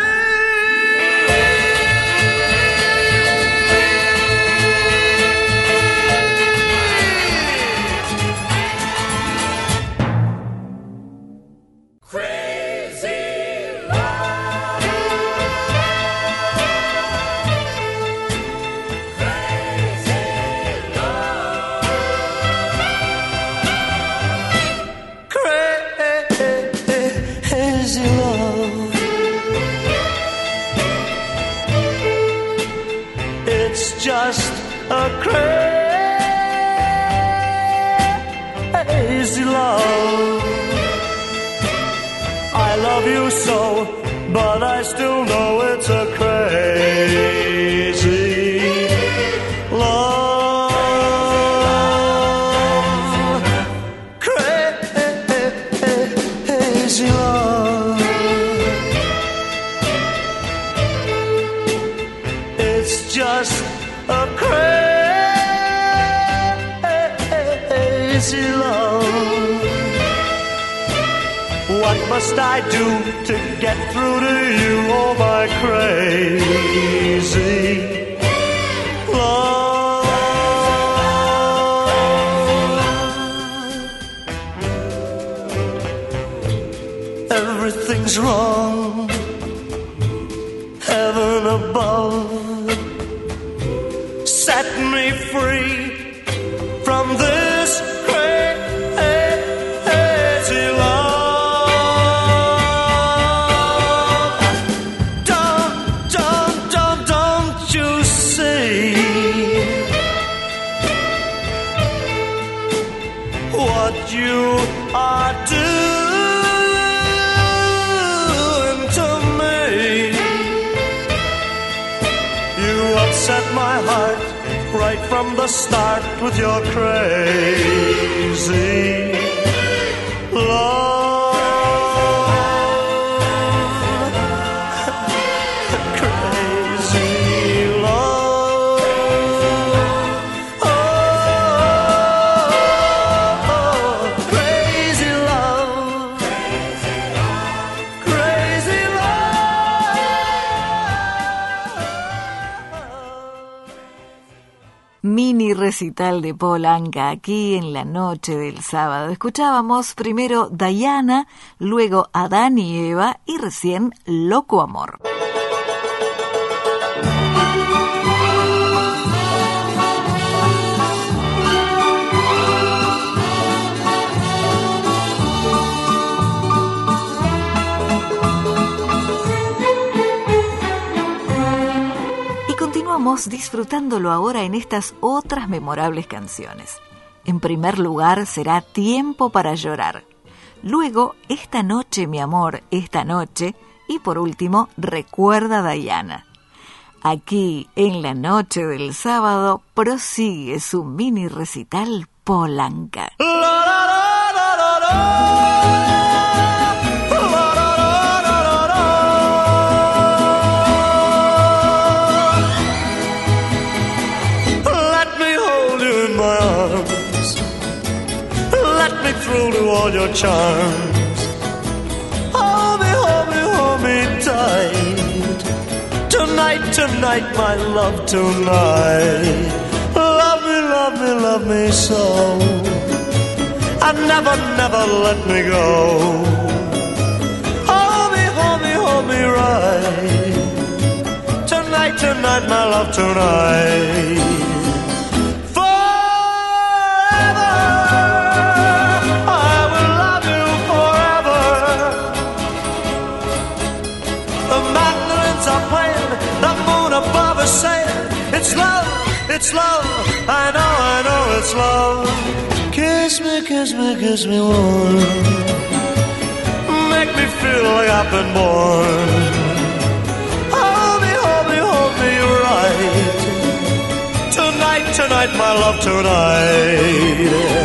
Eve. Crazy love. Crazy love. It's just a crazy love. I love you so, but I still know it's a crazy love. Crazy love. It's just a crazy love. What must I do to get through to you, oh my crazy love? Everything's wrong, heaven above set me free from this crazy love. Don't you see what you are doing to me? You upset my heart right from the start with your crazy love. Crazy love. Oh, crazy love. Crazy love. Mini recital de Paul Anka aquí en la noche del sábado. Escuchábamos primero Diana, luego Adán y Eva y recién Loco Amor. Continuamos disfrutándolo ahora en estas otras memorables canciones. En primer lugar será Tiempo para llorar. Luego, Esta noche, mi amor, esta noche. Y por último, Recuerda Diana. Aquí, en la noche del sábado, prosigue su mini recital Paul Anka. La, la, la, la, la, la. let me thrill to all your charms. Hold me, hold me, hold me tight. Tonight, tonight, my love, tonight. Love me, love me, love me so. And never, never let me go. Hold me, hold me, hold me right. Tonight, tonight, my love, tonight. Forever, I will love you forever. The mandolins are playing, the moon above is saying, it's love, it's love. I know it's love. Kiss me, kiss me, kiss me warm. Make me feel like I've been born. Hold me, hold me, hold me right. Tonight, tonight, my love, tonight.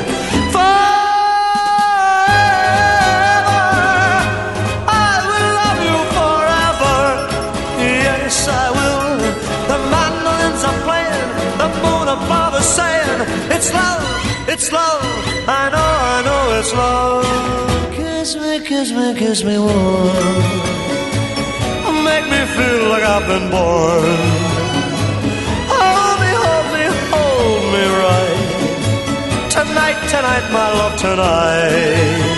Forever, I will love you forever. Yes, I will. The mandolins are playing, the moon above is saying, it's love. It's love, I know it's love. Kiss me, kiss me, kiss me warm. Make me feel like I've been born. Hold me, hold me, hold me right. Tonight, tonight, my love, tonight.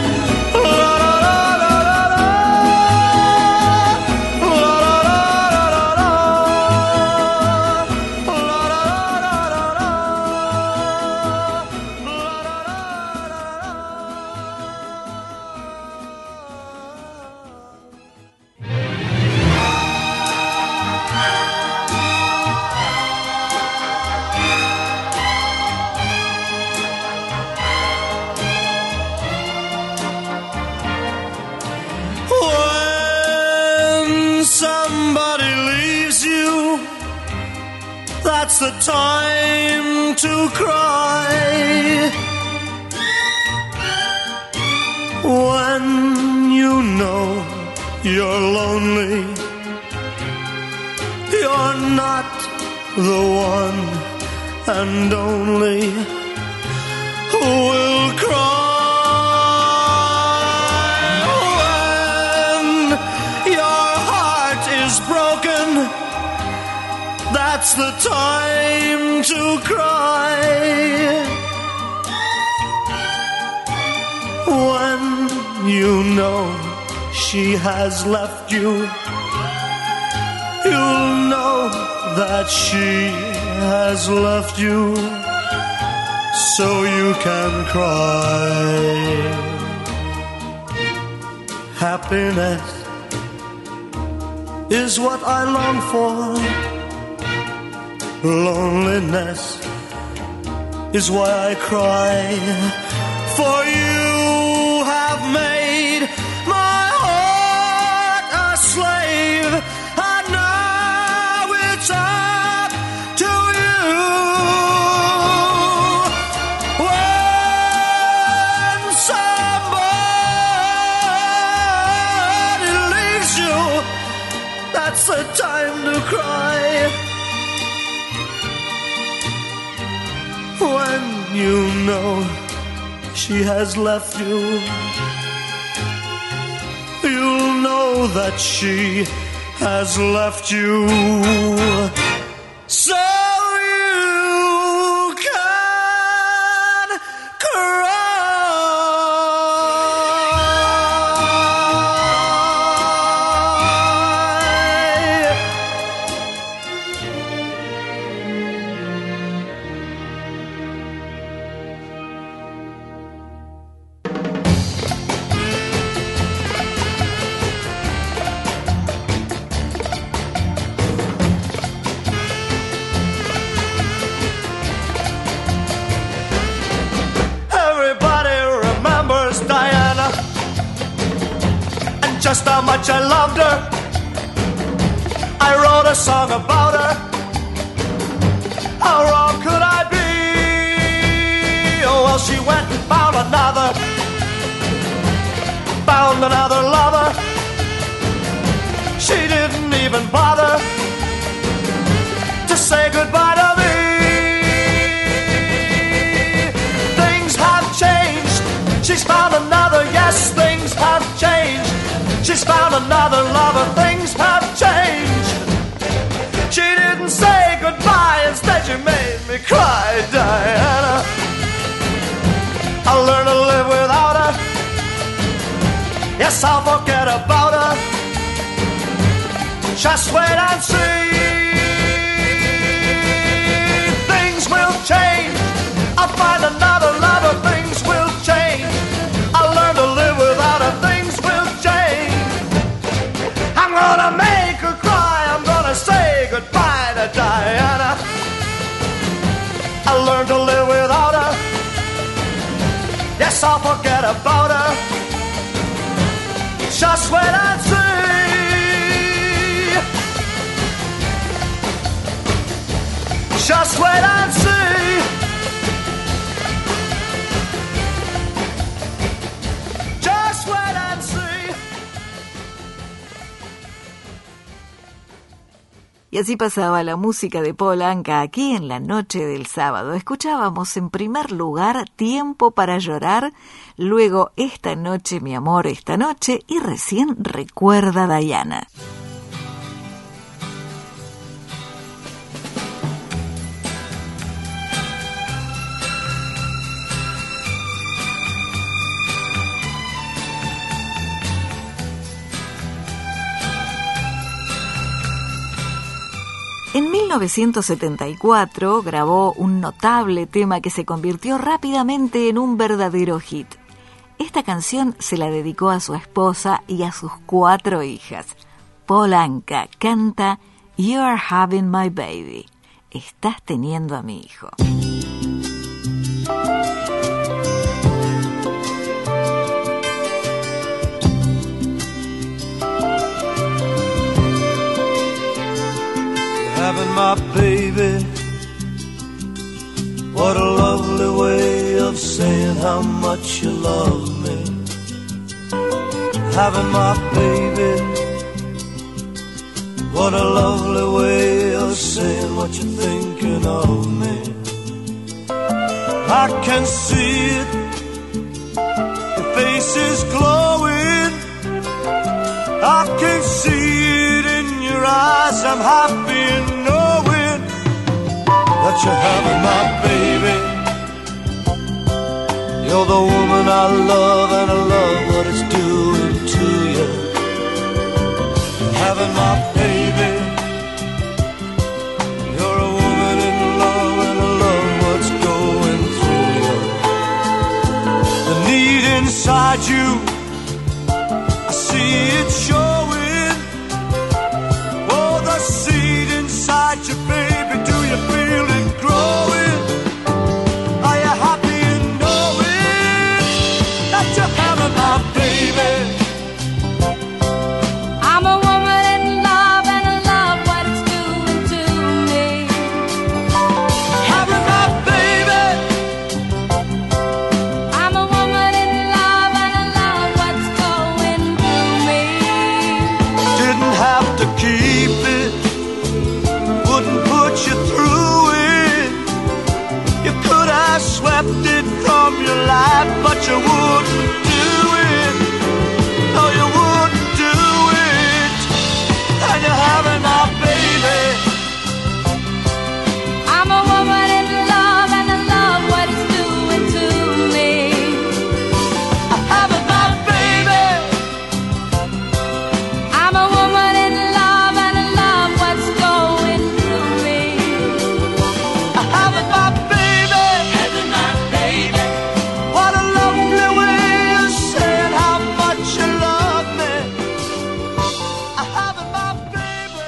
That's the time to cry. When you know you're lonely, you're not the one and only who will cry. When your heart is broken, that's the time to cry. When you know she has left you, you'll know that she has left you, so you can cry. Happiness is what I long for. Loneliness is why I cry. For you have made my heart a slave, and now it's up to you. When somebody leaves you, that's the time to cry. When you know she has left you, you'll know that she has left you, so you can cry. Just how much I loved her. I wrote a song about her. How wrong could I be? Oh, well, she went and found another lover. She didn't even bother to say goodbye to me. Things have changed She's found another, yes, things have changed. She's found another lover, things have changed. She didn't say goodbye, instead she made me cry, Diana. I learned to live without her. Yes, I'll forget about her. Just wait and see. Things will change. I'll find another lover. Things will change. I'll learn to live without her. Things will change. I'm gonna make her cry. I'm gonna say goodbye to Diana. I learned to live without her. Yes, I'll forget about her. Just wait and see. Just wait and see. Just wait and see. Y así pasaba la música de Paul Anka aquí en la noche del sábado. Escuchábamos en primer lugar Tiempo para llorar, luego Esta noche, mi amor, esta noche, y recién Recuerda, Diana. En 1974 grabó un notable tema que se convirtió rápidamente en un verdadero hit. Esta canción se la dedicó a su esposa y a sus 4 hijas. Paul Anka canta You're Having My Baby. Estás teniendo a mi hijo. Having my baby, what a lovely way of saying how much you love me. Having my baby, what a lovely way of saying what you're thinking of me. I can see it, your face is glowing. I can see it in your eyes. I'm happy in knowing that you're having my baby. You're the woman I love, and I love what it's doing to you. Having my baby. You're a woman in love, and I love what's going through you. The need inside you, I see it showing. Oh, the seed inside you, baby, do you feel it growing? Are you happy in knowing that you're having my baby? I'm a woman in love, and I love what it's doing to me. Having my baby. I'm a woman in love, and I love what's going through me. Didn't have to keep it, wouldn't put you through it. You could have swept it from your life, but you wouldn't do it. No, you wouldn't do it. And you're having my baby. I'm a woman in love, and I love what it's doing to me. Having my baby. I'm a woman in love, and I love what's going through me. Having my baby. Having my baby. What a lovely way of saying how much you love me. Having my baby.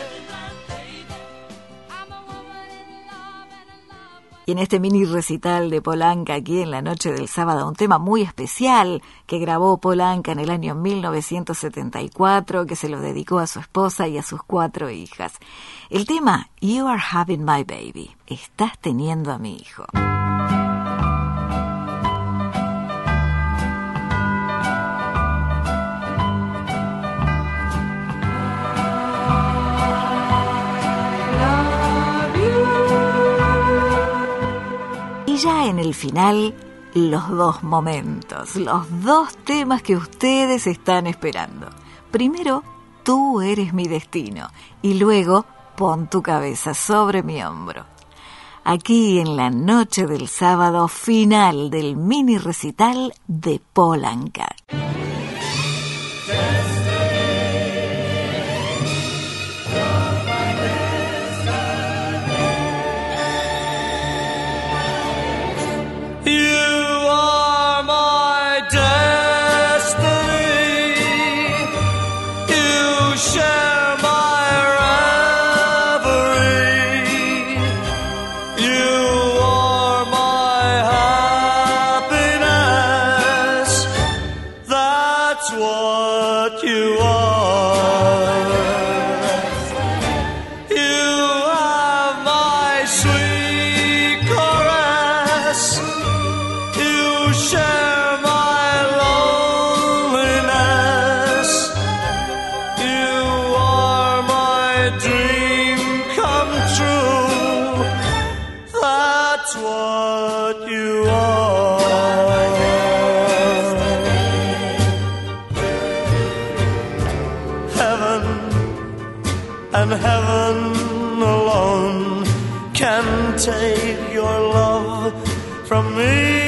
I'm a woman in love, and I love. Y en este mini recital de Paul Anka aquí en la noche del sábado, un tema muy especial que grabó Paul Anka en el año 1974, que se lo dedicó a su esposa y a sus 4 hijas. El tema You Are Having My Baby. Estás teniendo a mi hijo. Y ya en el final los dos momentos, los dos temas que ustedes están esperando. Primero, Tú eres mi destino, y luego, Pon tu cabeza sobre mi hombro. Aquí en la noche del sábado final del mini recital de Paul Anka. Take your love from me,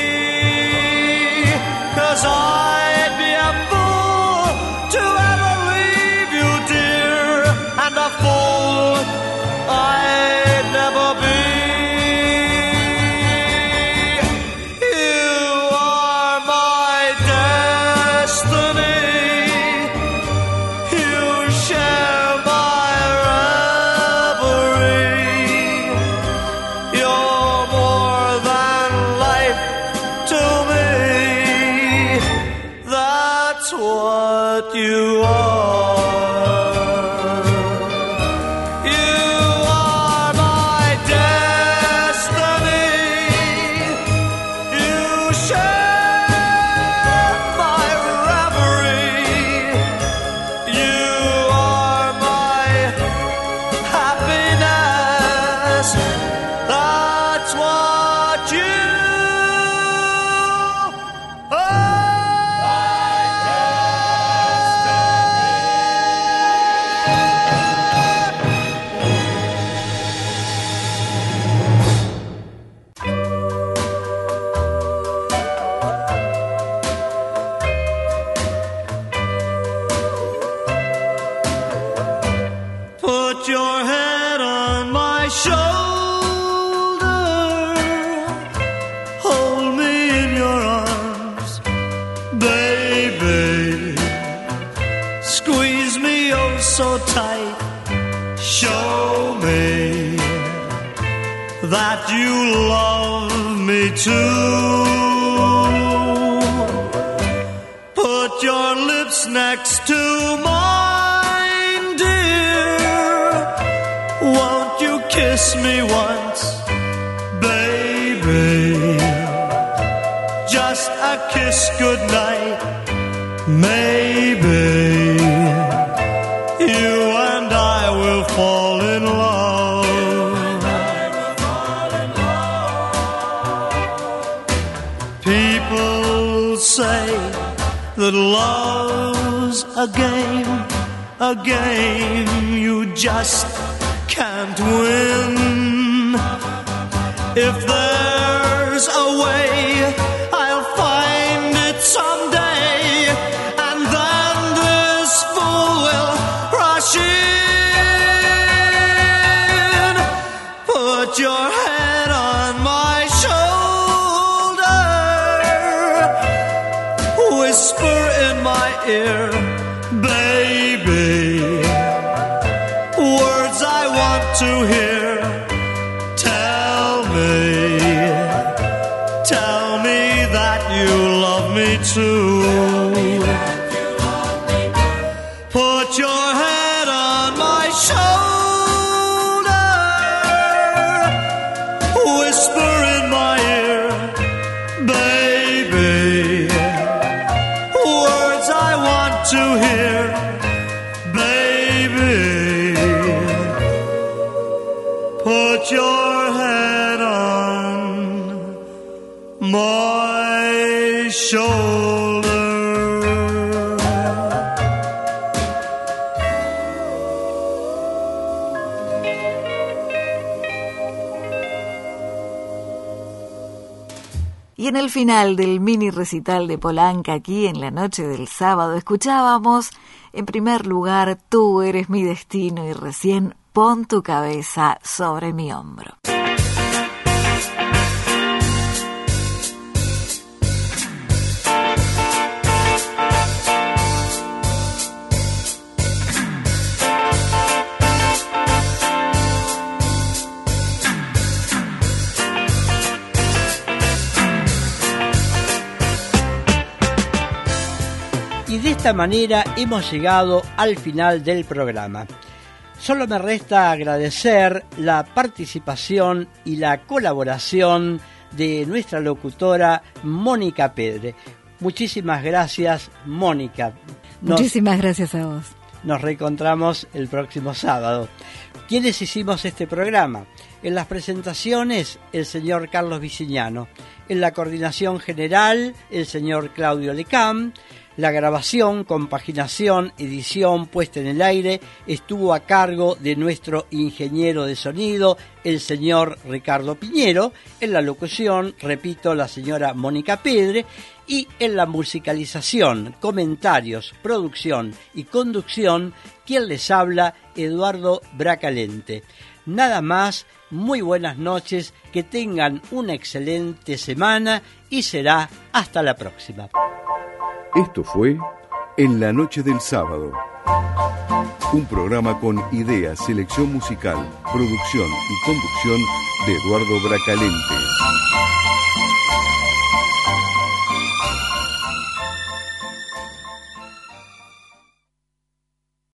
'cause I'd be a fool to ever leave you, dear, and a fool I'd never be. You are my destiny, you share my reverie. You're more than life to me. That's what you are. You are my destiny. You share my reverie. You are my happiness. That's what you are. Put your head on my shoulder. Hold me in your arms, baby. Squeeze me oh so tight. Show me that you love me too. Put your lips next to mine, dear. Won't you kiss me once, baby? Just a kiss goodnight, maybe. You and I will fall in love. People say that love's a game you just can't win. If there's a way, I'll find it someday, and then this fool will rush in. Put your head on my shoulder, whisper in my ear, baby, words I want to hear. Tell me that you love me too. Put your head on my shoulder, whisper in my ear, baby, words I want to hear, baby. Put your head on my shoulder. Y en el final del mini recital de Polanca, aquí en la noche del sábado, escuchábamos, en primer lugar, Tú eres mi destino, y recién Pon tu cabeza sobre mi hombro. Y de esta manera hemos llegado al final del programa. Solo me resta agradecer la participación y la colaboración de nuestra locutora Mónica Pedre. Muchísimas gracias, Mónica. Muchísimas gracias a vos. Nos reencontramos el próximo sábado. ¿Quiénes hicimos este programa? En las presentaciones, el señor Carlos Vicignano. En la coordinación general, el señor Claudio Lecam. La grabación, compaginación, edición, puesta en el aire estuvo a cargo de nuestro ingeniero de sonido, el señor Ricardo Piñero. En la locución, repito, la señora Mónica Pedre. Y en la musicalización, comentarios, producción y conducción, quien les habla, Eduardo Bracalente. Nada más, muy buenas noches, que tengan una excelente semana y será hasta la próxima. Esto fue En la Noche del Sábado, un programa con ideas, selección musical, producción y conducción de Eduardo Bracalente.